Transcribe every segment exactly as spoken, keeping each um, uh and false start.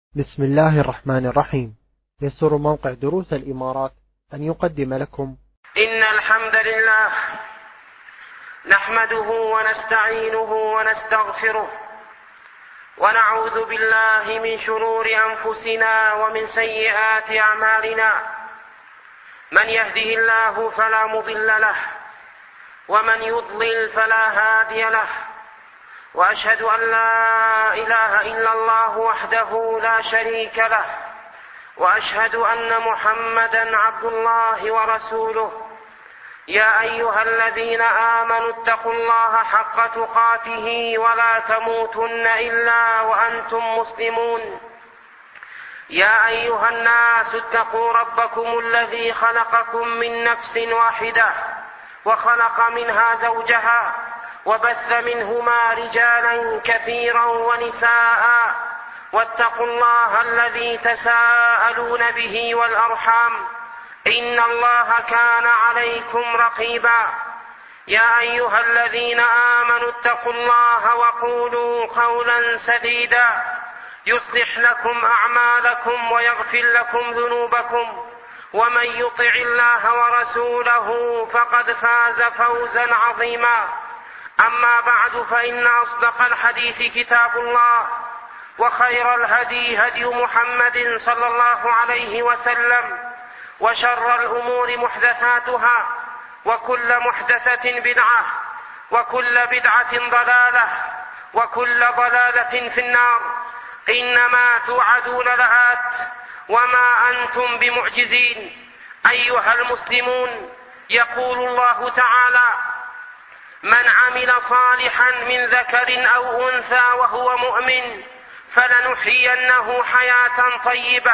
بسم الله الرحمن الرحيم. يسر موقع دروس الإمارات أن يقدم لكم إن الحمد لله نحمده ونستعينه ونستغفره ونعوذ بالله من شرور أنفسنا ومن سيئات أعمالنا. من يهده الله فلا مضل له ومن يضلل فلا هادي له، وأشهد أن لا إله إلا الله وحده لا شريك له، وأشهد أن محمدًا عبد الله ورسوله. يا أيها الذين آمنوا اتقوا الله حق تقاته ولا تموتن إلا وأنتم مسلمون. يا أيها الناس اتقوا ربكم الذي خلقكم من نفس واحدة وخلق منها زوجها وبث منهما رجالا كثيرا ونساء، واتقوا الله الذي تساءلون به والأرحام إن الله كان عليكم رقيبا. يا أيها الذين آمنوا اتقوا الله وقولوا قولا سديدا يصلح لكم أعمالكم ويغفر لكم ذنوبكم، ومن يطع الله ورسوله فقد فاز فوزا عظيما. أما بعد، فإن أصدق الحديث كتاب الله، وخير الهدي هدي محمد صلى الله عليه وسلم، وشر الأمور محدثاتها، وكل محدثة بدعة، وكل بدعة ضلالة، وكل ضلالة في النار. إنما توعدون لآت وما أنتم بمعجزين. أيها المسلمون، يقول الله تعالى: من عمل صالحا من ذكر أو أنثى وهو مؤمن فلنحيينه حياة طيبة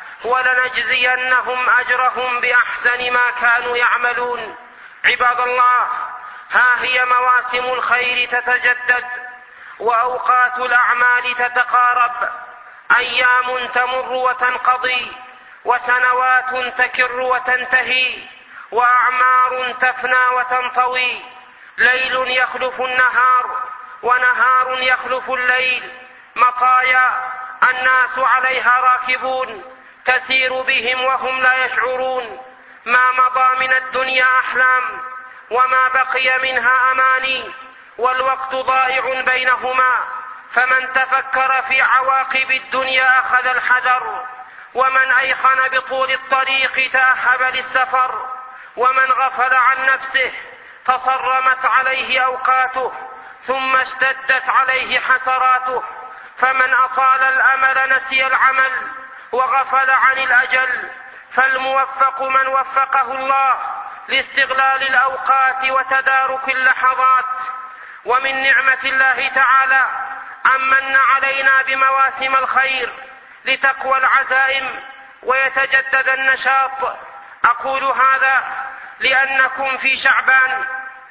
ولنجزينهم أجرهم بأحسن ما كانوا يعملون. عباد الله، ها هي مواسم الخير تتجدد، وأوقات الأعمال تتقارب، أيام تمر وتنقضي، وسنوات تكر وتنتهي، وأعمار تفنى وتنطوي. ليل يخلف النهار ونهار يخلف الليل، مطايا الناس عليها راكبون تسير بهم وهم لا يشعرون. ما مضى من الدنيا أحلام وما بقي منها أماني، والوقت ضائع بينهما. فمن تفكر في عواقب الدنيا أخذ الحذر، ومن أيقن بطول الطريق تأهب للسفر، ومن غفل عن نفسه تصرمت عليه أوقاته ثم اشتدت عليه حسراته. فمن أطال الأمل نسي العمل وغفل عن الأجل. فالموفق من وفقه الله لاستغلال الأوقات وتدارك اللحظات. ومن نعمة الله تعالى أمن علينا بمواسم الخير لتقوى العزائم ويتجدد النشاط. أقول هذا لأنكم في شعبان،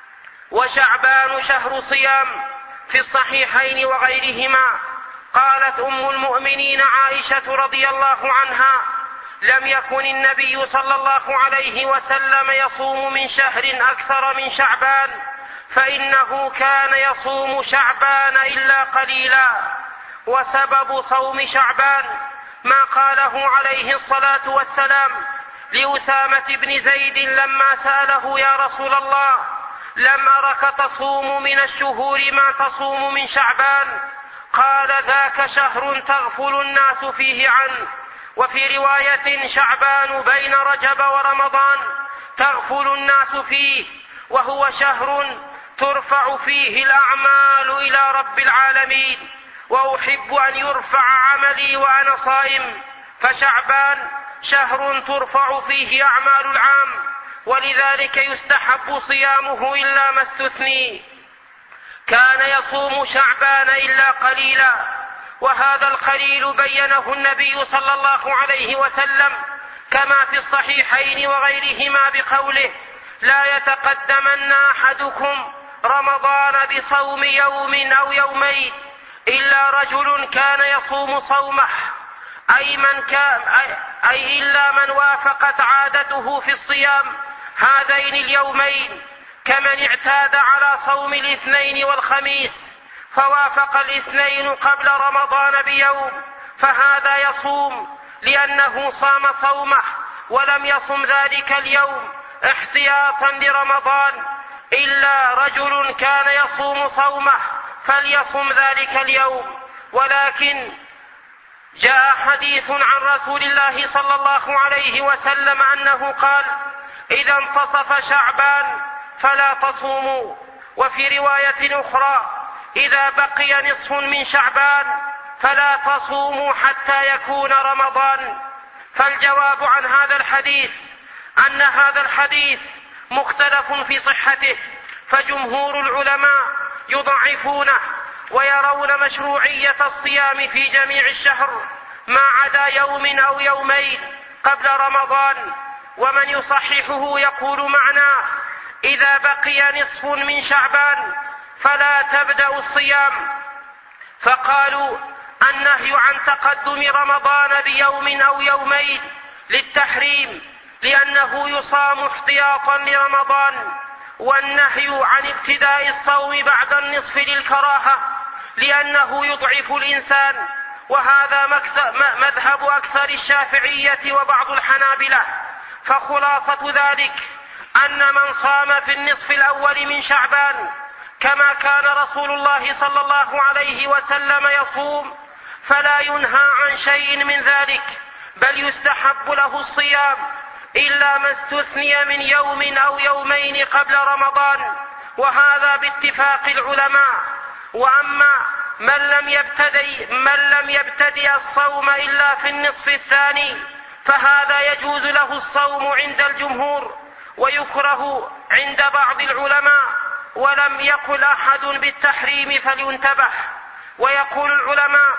وشعبان شهر صيام في الصحيحين وغيرهما. قالت أم المؤمنين عائشة رضي الله عنها: لم يكن النبي صلى الله عليه وسلم يصوم من شهر أكثر من شعبان، فإنه كان يصوم شعبان إلا قليلا. وسبب صوم شعبان ما قاله عليه الصلاة والسلام لأسامة بن زيد لما سأله: يا رسول الله، لم أرك تصوم من الشهور ما تصوم من شعبان. قال: ذاك شهر تغفل الناس فيه عنه. وفي رواية: شعبان بين رجب ورمضان تغفل الناس فيه، وهو شهر ترفع فيه الأعمال إلى رب العالمين، وأحب أن يرفع عملي وأنا صائم. فشعبان شهر ترفع فيه أعمال العام، ولذلك يستحب صيامه إلا ما استثني. كان يصوم شعبان إلا قليلا، وهذا القليل بينه النبي صلى الله عليه وسلم كما في الصحيحين وغيرهما بقوله: لا يتقدمن أحدكم رمضان بصوم يوم أو يومين إلا رجل كان يصوم صومه، أي من كان أي إلا من وافقت عادته في الصيام هذين اليومين، كمن اعتاد على صوم الاثنين والخميس فوافق الاثنين قبل رمضان بيوم فهذا يصوم لأنه صام صومه ولم يصم ذلك اليوم احتياطا لرمضان، إلا رجل كان يصوم صومه فليصم ذلك اليوم. ولكن جاء حديث عن رسول الله صلى الله عليه وسلم أنه قال: إذا انتصف شعبان فلا تصوموا. وفي رواية أخرى: إذا بقي نصف من شعبان فلا تصوموا حتى يكون رمضان. فالجواب عن هذا الحديث أن هذا الحديث مختلف في صحته، فجمهور العلماء يضعفونه ويرون مشروعية الصيام في جميع الشهر ما عدا يوم أو يومين قبل رمضان، ومن يصححه يقول معناه: إذا بقي نصف من شعبان فلا تبدأ الصيام. فقالوا: النهي عن تقدم رمضان بيوم أو يومين للتحريم لأنه يصام احتياطا لرمضان، والنهي عن ابتداء الصوم بعد النصف للكراهة لأنه يضعف الإنسان، وهذا مذهب أكثر الشافعية وبعض الحنابلة. فخلاصة ذلك أن من صام في النصف الأول من شعبان كما كان رسول الله صلى الله عليه وسلم يصوم فلا ينهى عن شيء من ذلك، بل يستحب له الصيام إلا ما استثني من يوم أو يومين قبل رمضان، وهذا باتفاق العلماء. وأما من لم يبتدئ من لم يبتدئ الصوم إلا في النصف الثاني فهذا يجوز له الصوم عند الجمهور ويكره عند بعض العلماء، ولم يقل أحد بالتحريم فلينتبه. ويقول العلماء: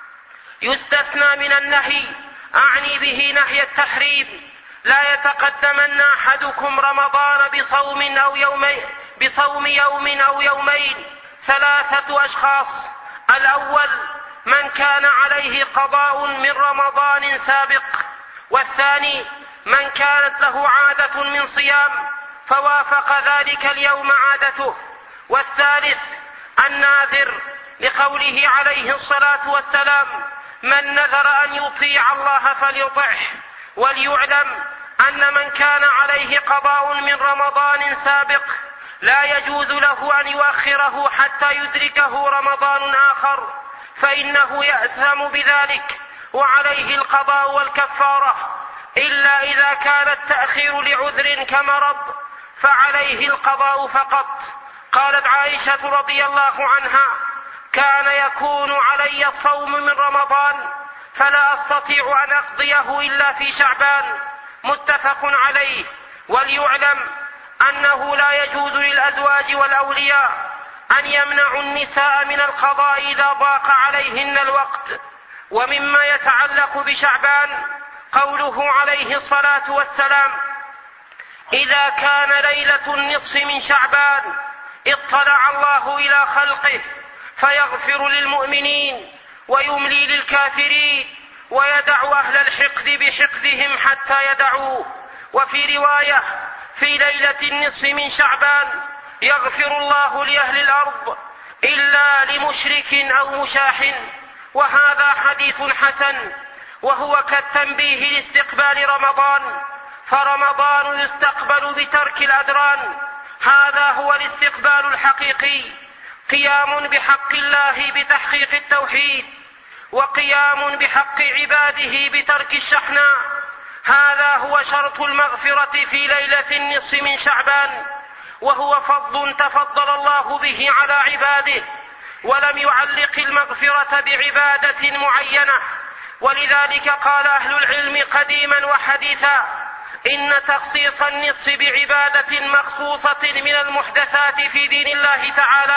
يستثنى من النهي، أعني به نهي التحريم: لا يتقدمن أحدكم رمضان بصوم أو يومين بصوم يوم أو يومين ثلاثة أشخاص: الأول من كان عليه قضاء من رمضان سابق، والثاني من كانت له عادة من صيام فوافق ذلك اليوم عادته، والثالث الناذر، لقوله عليه الصلاة والسلام: من نذر أن يطيع الله فليطعه. وليعلم أن من كان عليه قضاء من رمضان سابق لا يجوز له أن يؤخره حتى يدركه رمضان آخر، فإنه يأثم بذلك وعليه القضاء والكفارة، إلا إذا كان التأخير لعذر كمرض فعليه القضاء فقط. قالت عائشة رضي الله عنها: كان يكون علي الصوم من رمضان فلا أستطيع أن أقضيه إلا في شعبان، متفق عليه. وليعلم أنه لا يجوز للأزواج والأولياء أن يمنعوا النساء من القضاء إذا ضاق عليهن الوقت. ومما يتعلق بشعبان قوله عليه الصلاة والسلام: إذا كان ليلة النصف من شعبان اطلع الله إلى خلقه فيغفر للمؤمنين ويملي للكافرين ويدع أهل الحقد بحقدهم حتى يدعوه. وفي رواية: في ليلة النصف من شعبان يغفر الله لأهل الأرض إلا لمشرك أو مشاح. وهذا حديث حسن، وهو كالتنبيه لاستقبال رمضان، فرمضان يستقبل بترك الأدران، هذا هو الاستقبال الحقيقي، قيام بحق الله بتحقيق التوحيد، وقيام بحق عباده بترك الشحناء، هذا هو شرط المغفرة في ليلة النصف من شعبان، وهو فضل تفضل الله به على عباده، ولم يعلق المغفرة بعبادة معينة. ولذلك قال أهل العلم قديما وحديثا: إن تخصيص النصف بعبادة مخصوصة من المحدثات في دين الله تعالى.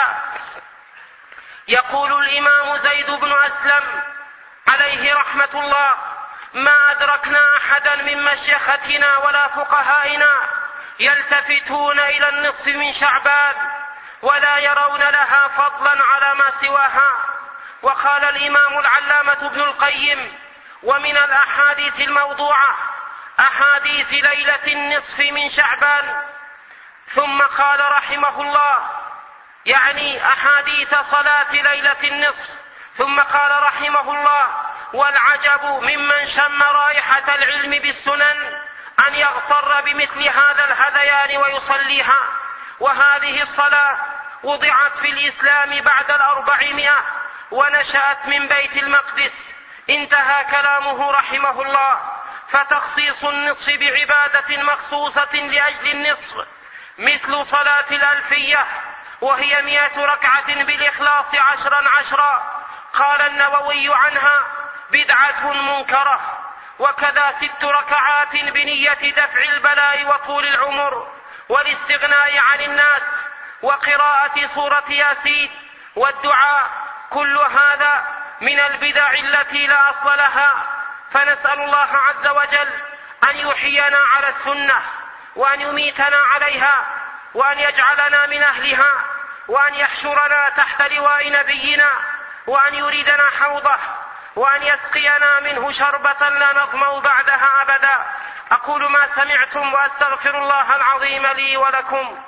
يقول الإمام زيد بن أسلم عليه رحمة الله: ما أدركنا أحدا من مشيختنا ولا فقهائنا يلتفتون إلى النصف من شعبان ولا يرون لها فضلا على ما سواها. وقال الإمام العلامة ابن القيم: ومن الأحاديث الموضوعة أحاديث ليلة النصف من شعبان. ثم قال رحمه الله، يعني أحاديث صلاة ليلة النصف، ثم قال رحمه الله: والعجب ممن شم رائحة العلم بالسنن أن يغتر بمثل هذا الهذيان ويصليها. وهذه الصلاة وضعت في الإسلام بعد الأربعمائة ونشأت من بيت المقدس. انتهى كلامه رحمه الله. فتخصيص النصف بعبادة مخصوصة لأجل النصف مثل صلاة الألفية وهي مئة ركعة بالإخلاص عشرا عشرا، قال النووي عنها بدعة منكرة. وكذا ست ركعات بنية دفع البلاء وطول العمر والاستغناء عن الناس وقراءة سورة ياسين والدعاء، كل هذا من البدع التي لا أصل لها. فنسأل الله عز وجل أن يحيينا على السنة وأن يميتنا عليها وأن يجعلنا من أهلها وأن يحشرنا تحت لواء نبينا وأن يريدنا حوضه وأن يسقينا منه شربة لا نظمأ بعدها أبدا. أقول ما سمعتم وأستغفر الله العظيم لي ولكم.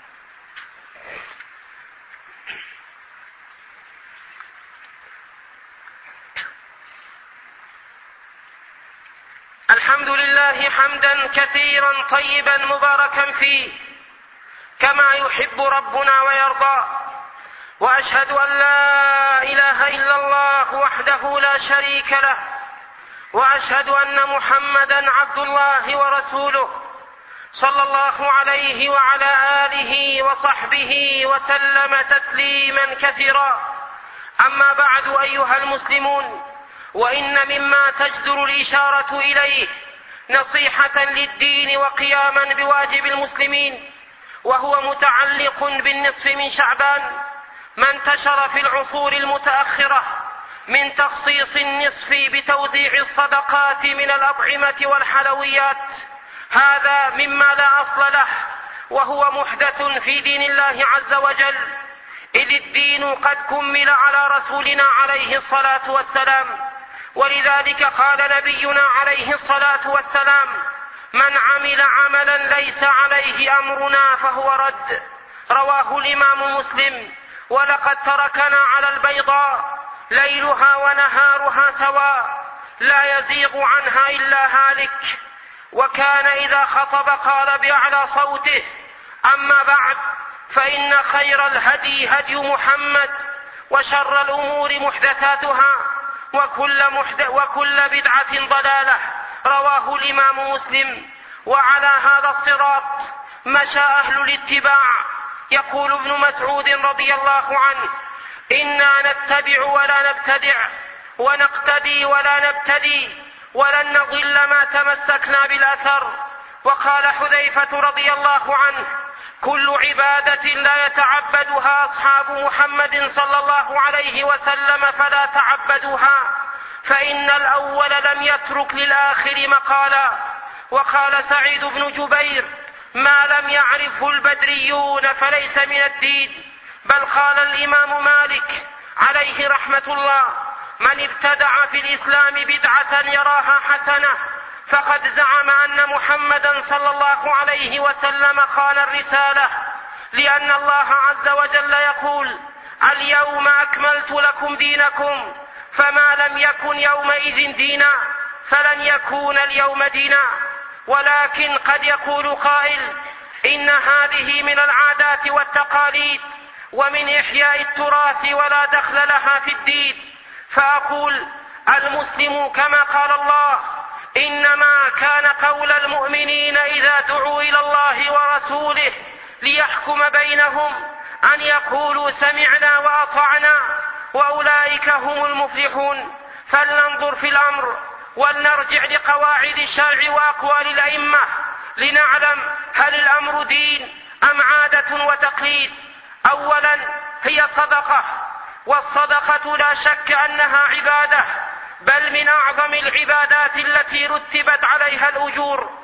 الحمد لله حمدا كثيرا طيبا مباركا فيه كما يحب ربنا ويرضى. وأشهد أن لا إله إلا الله وحده لا شريك له، وأشهد أن محمدا عبد الله ورسوله صلى الله عليه وعلى آله وصحبه وسلم تسليما كثيرا. أما بعد أيها المسلمون، وإن مما تجدر الإشارة إليه نصيحة للدين وقياما بواجب المسلمين، وهو متعلق بالنصف من شعبان ما انتشر في العصور المتأخرة من تخصيص النصف بتوزيع الصدقات من الأطعمة والحلويات. هذا مما لا أصل له وهو محدث في دين الله عز وجل، إذ الدين قد كمل على رسولنا عليه الصلاة والسلام. ولذلك قال نبينا عليه الصلاة والسلام: من عمل عملا ليس عليه أمرنا فهو رد. رواه الإمام مسلم. ولقد تركنا على البيضاء ليلها ونهارها سواء لا يزيغ عنها إلا هالك. وكان إذا خطب قال بأعلى صوته: أما بعد، فإن خير الهدي هدي محمد، وشر الأمور محدثاتها، وكل, محدث وكل بدعة ضلالة. رواه الإمام مسلم. وعلى هذا الصراط مشى أهل الاتباع. يقول ابن مسعود رضي الله عنه: إنا نتبع ولا نبتدع، ونقتدي ولا نبتدي، ولن نضل ما تمسكنا بالأثر. وقال حذيفة رضي الله عنه: كل عبادة لا يتعبدها أصحاب محمد صلى الله عليه وسلم فلا تعبدوها، فإن الأول لم يترك للآخر مقالا. وقال سعيد بن جبير: ما لم يعرفه البدريون فليس من الدين. بل قال الإمام مالك عليه رحمة الله: من ابتدع في الإسلام بدعة يراها حسنة فقد زعم أن محمدا صلى الله عليه وسلم خان الرسالة، لأن الله عز وجل يقول: اليوم أكملت لكم دينكم، فما لم يكن يومئذ دينا فلن يكون اليوم دينا. ولكن قد يقول قائل: إن هذه من العادات والتقاليد ومن إحياء التراث ولا دخل لها في الدين. فأقول: المسلم كما قال الله: إنما كان قول المؤمنين إذا دعوا إلى الله ورسوله ليحكم بينهم أن يقولوا سمعنا وأطعنا، وأولئك هم المفلحون. فلننظر في الأمر ولنرجع لقواعد الشرع وأقوال الأئمة لنعلم هل الأمر دين أم عادة وتقليد. أولا، هي صدقة، والصدقة لا شك أنها عبادة، بل من أعظم العبادات التي رتبت عليها الأجور.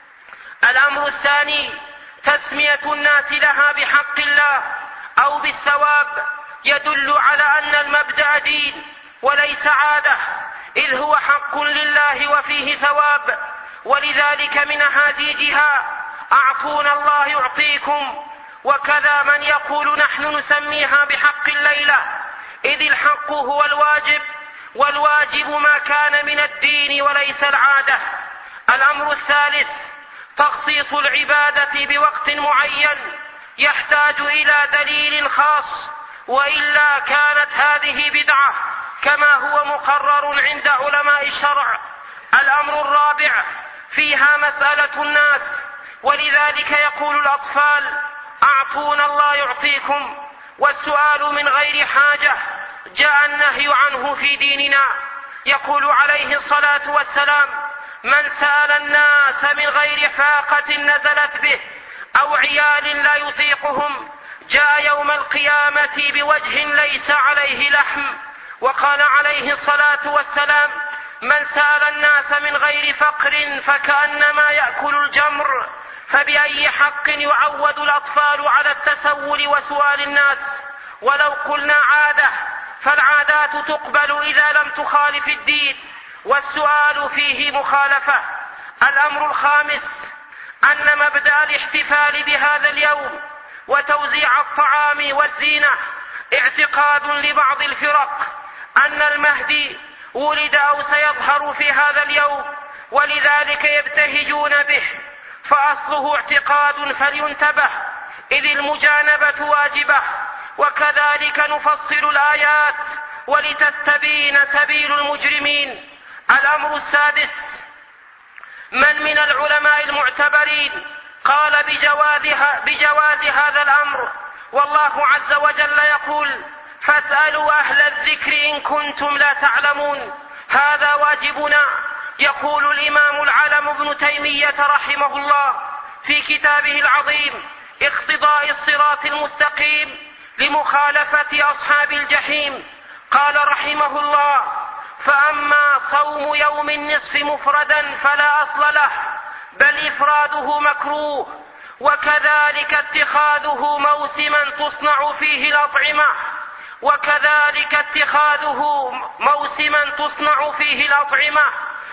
الأمر الثاني، تسمية الناس لها بحق الله أو بالثواب، يدل على أن المبدأ دين وليس عادة، إذ هو حق لله وفيه ثواب. ولذلك من هاديجها: أعطونا الله يعطيكم. وكذا من يقول: نحن نسميها بحق الليلة، إذ الحق هو الواجب والواجب ما كان من الدين وليس العادة. الأمر الثالث تخصيص العبادة بوقت معين يحتاج إلى دليل خاص، وإلا كانت هذه بدعة كما هو مقرر عند علماء الشرع. الأمر الرابع فيها مسألة الناس، ولذلك يقول الأطفال: أعطونا الله يعطيكم، والسؤال من غير حاجة جاء النهي عنه في ديننا. يقول عليه الصلاة والسلام: من سأل الناس من غير فاقة نزلت به أو عيال لا يطيقهم جاء يوم القيامة بوجه ليس عليه لحم. وقال عليه الصلاة والسلام: من سأل الناس من غير فقر فكأنما يأكل الجمر. فبأي حق يعود الأطفال على التسول وسؤال الناس؟ ولو قلنا عادة فالعادات تقبل إذا لم تخالف الدين، والسؤال فيه مخالفة. الأمر الخامس أن مبدأ الاحتفال بهذا اليوم وتوزيع الطعام والزينة اعتقاد لبعض الفرق أن المهدي ولد أو سيظهر في هذا اليوم، ولذلك يبتهجون به، فأصله اعتقاد فلينتبه، إذ المجانبة واجبة. وكذلك نفصل الآيات ولتستبين سبيل المجرمين. الأمر السادس من من العلماء المعتبرين قال بجوازها بجواز هذا الأمر، والله عز وجل يقول: فاسألوا أهل الذكر إن كنتم لا تعلمون. هذا واجبنا. يقول الإمام العلم ابن تيمية رحمه الله في كتابه العظيم اقتضاء الصراط المستقيم لمخالفة أصحاب الجحيم، قال رحمه الله: فأما صوم يوم النصف مفردا فلا أصل له، بل إفراده مكروه، وكذلك اتخاذه موسما تصنع فيه الأطعمة وكذلك اتخاذه موسما تصنع فيه الأطعمة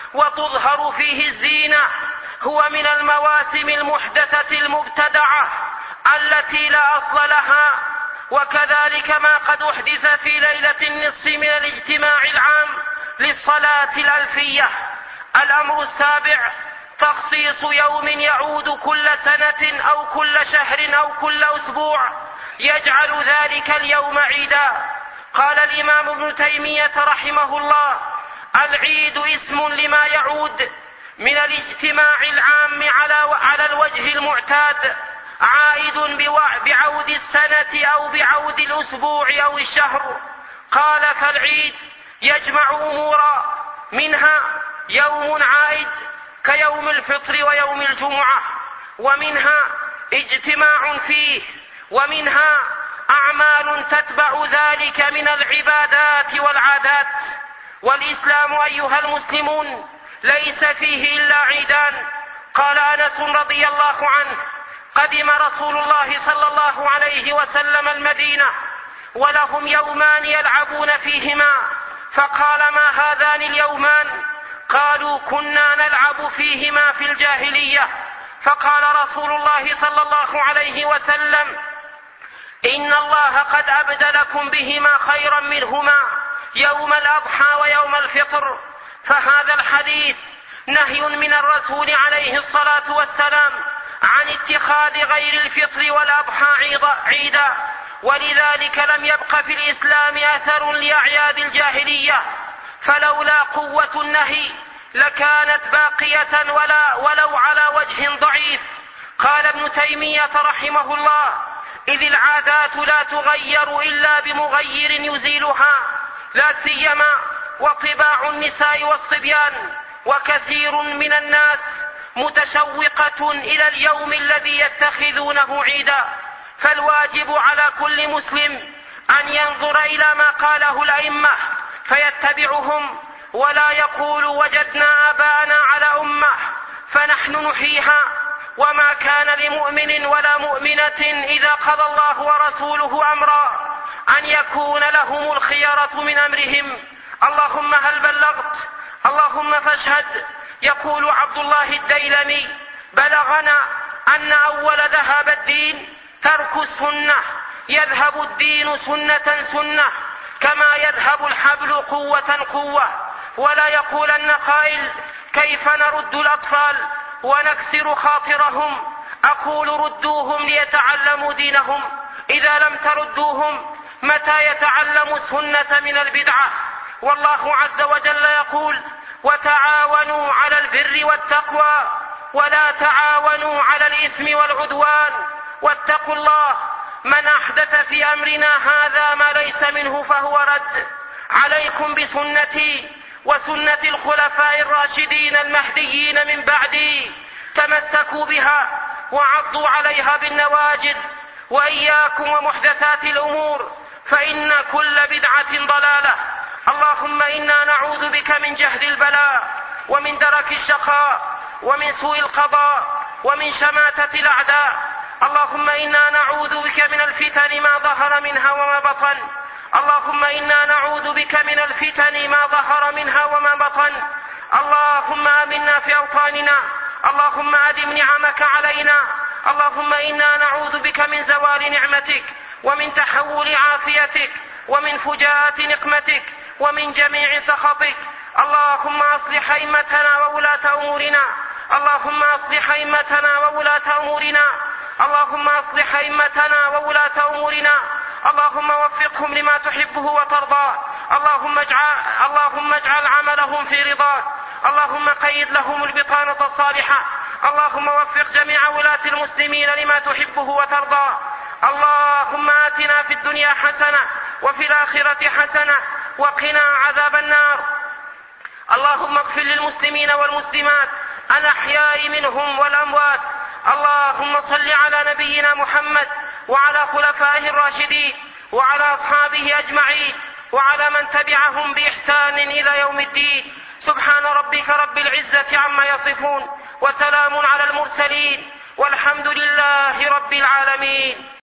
وتظهر فيه الزينة هو من المواسم المحدثة المبتدعة التي لا أصل لها. وكذلك ما قد أحدث في ليلة النصف من الاجتماع العام للصلاة الألفية. الأمر السابع تخصيص يوم يعود كل سنة أو كل شهر أو كل أسبوع يجعل ذلك اليوم عيدا. قال الإمام ابن تيمية رحمه الله: العيد اسم لما يعود من الاجتماع العام على الوجه المعتاد، عائد بعود السنة أو بعود الأسبوع أو الشهر. قال: فالعيد يجمع أمورا، منها يوم عائد كيوم الفطر ويوم الجمعة، ومنها اجتماع فيه، ومنها أعمال تتبع ذلك من العبادات والعادات. والإسلام أيها المسلمون ليس فيه إلا عيدان. قال أنس رضي الله عنه: قدم رسول الله صلى الله عليه وسلم المدينة ولهم يومان يلعبون فيهما، فقال: ما هذان اليومان؟ قالوا: كنا نلعب فيهما في الجاهلية. فقال رسول الله صلى الله عليه وسلم: إن الله قد أبدلكم بهما خيرا منهما يوم الأضحى ويوم الفطر. فهذا الحديث نهي من الرسول عليه الصلاة والسلام عن اتخاذ غير الفطر والأضحى عيدا، ولذلك لم يبق في الإسلام أثر لأعياد الجاهلية، فلولا قوة النهي لكانت باقية ولا ولو على وجه ضعيف. قال ابن تيمية رحمه الله: إذ العادات لا تغير إلا بمغير يزيلها، لا سيما وطباع النساء والصبيان، وكثير من الناس متشوقة إلى اليوم الذي يتخذونه عيدا. فالواجب على كل مسلم أن ينظر إلى ما قاله الأئمة فيتبعهم، ولا يقول وجدنا آباءنا على أمة فنحن نحييها. وما كان لمؤمن ولا مؤمنة إذا قضى الله ورسوله أمرا أن يكون لهم الخيرة من أمرهم. اللهم هل بلغت؟ اللهم فاشهد. يقول عبد الله الديلمي: بلغنا أن أول ذهب الدين ترك السنة، يذهب الدين سنة سنة، كما يذهب الحبل قوة قوة. ولا يقولن قائل كيف نرد الأطفال ونكسر خاطرهم؟ أقول ردوهم ليتعلموا دينهم. إذا لم تردوهم متى يتعلموا السنة من البدعة؟ والله عز وجل يقول وتعاونوا على البر والتقوى ولا تعاونوا على الإثم والعدوان واتقوا الله. من أحدث في أمرنا هذا ما ليس منه فهو رد. عليكم بسنتي وسنة الخلفاء الراشدين المهديين من بعدي، تمسكوا بها وعضوا عليها بالنواجذ. وإياكم ومحدثات الأمور فإن كل بدعة ضلالة. اللهم إنا نعوذ بك من جهد البلاء ومن درك الشقاء ومن سوء القضاء ومن شماتة الأعداء. اللهم إنا نعوذ بك من الفتن ما ظهر منها وما بطن. اللهم إنا نعوذ بك من الفتن ما ظهر منها وما بطن. اللهم آمنا في أوطاننا. اللهم أدم نعمك علينا. اللهم إنا نعوذ بك من زوال نعمتك ومن تحول عافيتك ومن فجاءة نقمتك ومن جميع سخطك. اللهم أصلح أئمتنا وولاة أمورنا. اللهم أصلح أئمتنا وولاة أمورنا. اللهم أصلح أئمتنا وولاة أمورنا. اللهم وفقهم لما تحبه وترضاه. اللهم اجعل, اللهم اجعل عملهم في رضاك. اللهم قيد لهم البطانة الصالحة. اللهم وفق جميع ولاة المسلمين لما تحبه وترضاه. اللهم آتنا في الدنيا حسنة وفي الآخرة حسنة وقنا عذاب النار. اللهم اغفر للمسلمين والمسلمات الأحياء منهم والأموات. اللهم صل على نبينا محمد وعلى خلفائه الراشدين وعلى أصحابه أجمعين وعلى من تبعهم بإحسان إلى يوم الدين. سبحان ربك رب العزة عما يصفون وسلام على المرسلين والحمد لله رب العالمين.